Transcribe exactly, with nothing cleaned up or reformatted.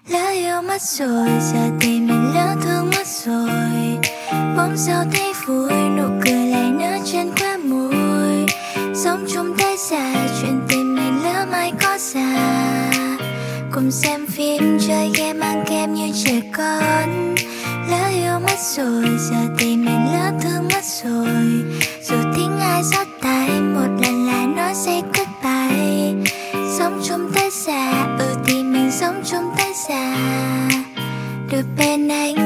Lỡ yêu mất rồi, giờ thì mình lỡ thương mất rồi. Bỗng sao thấy vui, nụ cười lại nở trên khóe môi. Sống chung tới già, chuyện tình mình lỡ mai có già. Cùng xem phim, chơi game, ăn kem như trẻ con. Lỡ yêu mất rồi, giờ thì mình lỡ thương mất rồi. Dù tiếng ai rót tai, một lần lại nói say goodbye. Sống chung tới già, ừ thì mình sống chung tới già. Được bên anh